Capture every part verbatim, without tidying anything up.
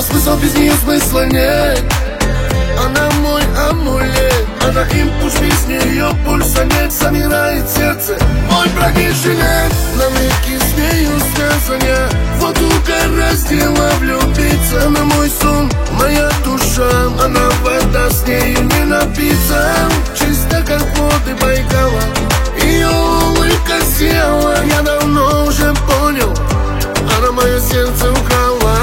Она смысл, без нее смысла нет. Она мой амулет, она импульс, без нее пульса нет. Замирает сердце, мой бронежилет. Навеки с нею связанная, вот угораздило влюбиться. На мой сон, моя душа, она вода, с нею не напиться. Чисто как воды Байкала, ее улыбка села. Я давно уже понял, она мое сердце украла.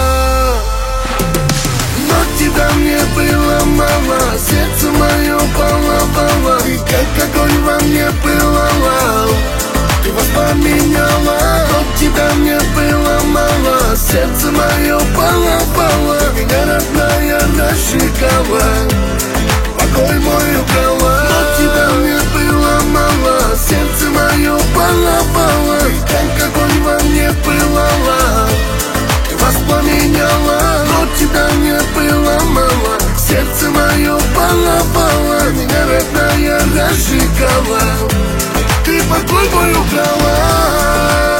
Но тебя мне было мало, сердце мое баловало. И как огонь во мне пылало, ты воспламеняла. Но тебя мне было мало, сердце мое баловало. Меня родная расщекала, покой мой украла. Но тебя мне было мало, сердце мое баловало. И как огонь во мне пылало, ты воспламеняла. Но тебя мне было мало, сердце мое баловало. Меня родная разжигала, ты покой мой украла.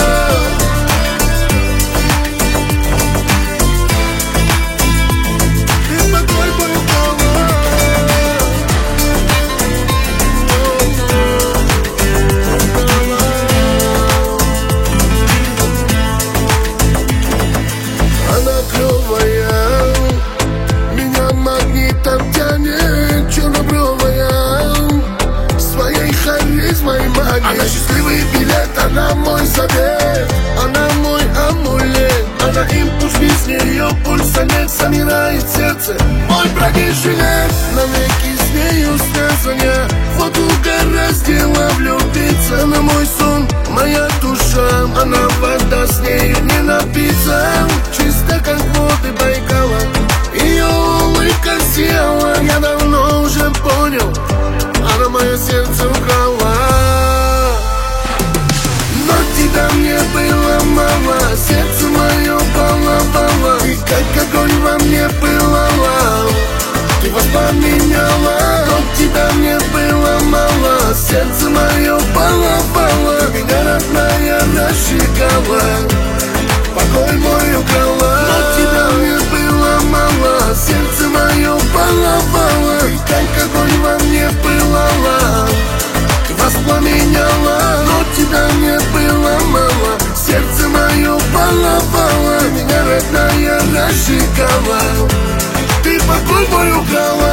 Она счастливый билет, она мой завет, она мой амулет, она импульс, без нее пульса нет. Замирает сердце, мой бронежилет. Навеки с нею связанная, вот угораздило влюбиться. На мой сон, моя душа, она вода, с нею не напиться. Чисто как воды Байкала, ее улыбка села. Я давно уже понял, она мое сердце украла. Тебя мне было мало, сердце мое баловало. И как огонь во мне пылало, ты воспламеняла. Но тебя мне было мало, сердце мое баловало. Меня родная расщекала, покой мой украла. Но тебя мне было мало, сердце мое баловало. И как огонь во мне пылало, ты воспламеняла. Но тебя мне было мало, сердце мое баловало. Меня родная разжигала, ты покой мой украла.